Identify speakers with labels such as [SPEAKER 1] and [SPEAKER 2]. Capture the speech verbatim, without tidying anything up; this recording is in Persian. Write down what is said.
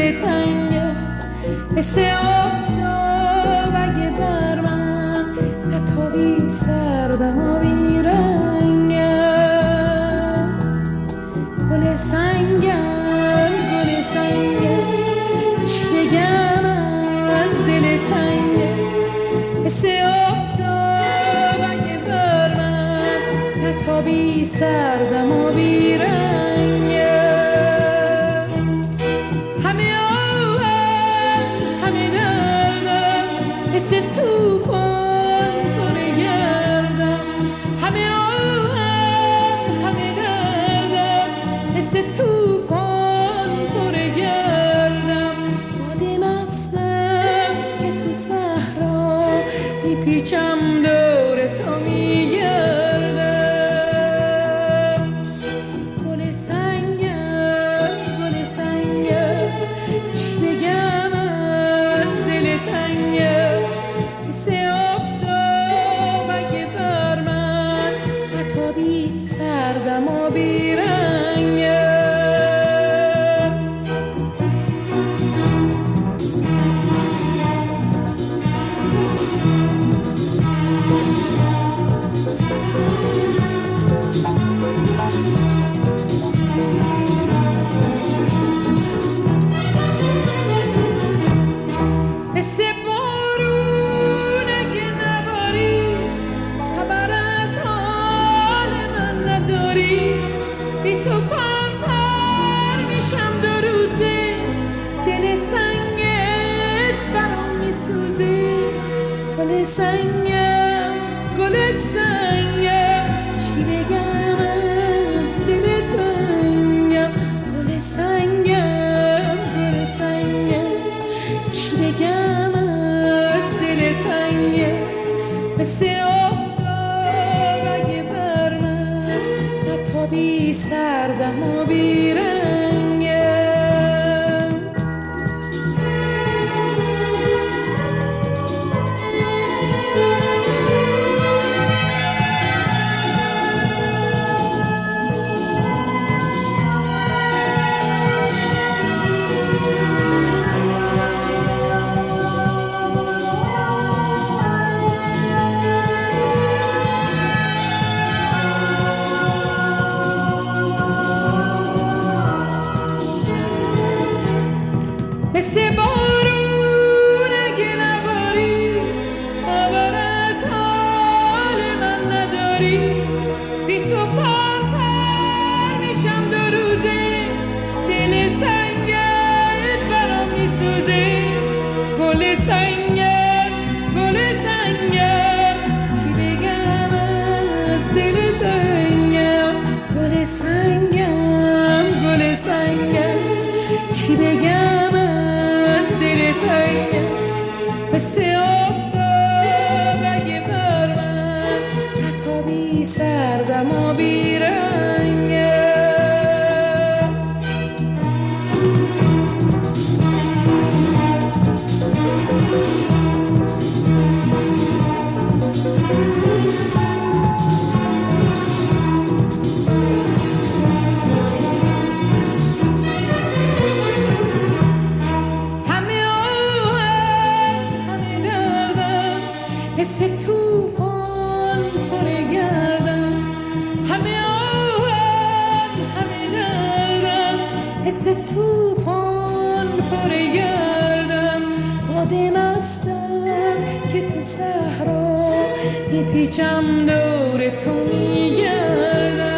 [SPEAKER 1] دل تنگه مثل آفتاب اگه بر من نتابی سردم و بیرنگه گل سنگم گل سنگم چی بگم از دل تنگه مثل آفتاب اگه بر من نتابی سردم و بیرنگه همه آهم همه دردم مثل توفان پر گردم همه آهم همه دردم مثل توفان پر گردم باد مستم که تو صحرا میپیچم دور تو میگردم گل سنگم گل سنگم چی بگم از دل تنگم مثل آفتاب اگه بر من نتابی سردم و بیرنگم مثل بارون اگه نباری خبر از حال من نداری بی تو پر پر میشم دو روزه دل سنگت برام میسوزه گل سنگم گل سنگم چی بگم از دل تنگم گل سنگم گل سنگم چی بگم از دل تنگم مثل آفتاب اگه بر من نتابی سردم و بیرنگم مثل بارون اگه نباری خبر از حال من نداری بی تو پر پر میشم دو روزه دل سنگت برام میسوزه گل سنگت گل سنگت چی بگم از دل تنگم گل سنگم گل سنگم چی بگم از دل تنگم مثل آفتاب اگه بر من نتابی سردم و بیرنگم همه آهم همه دردم مثل توفان پر گردم همه آهم همه دردم مثل توفان پر گردم باد مستم که تو صحرا میپیچم دور تو میگردم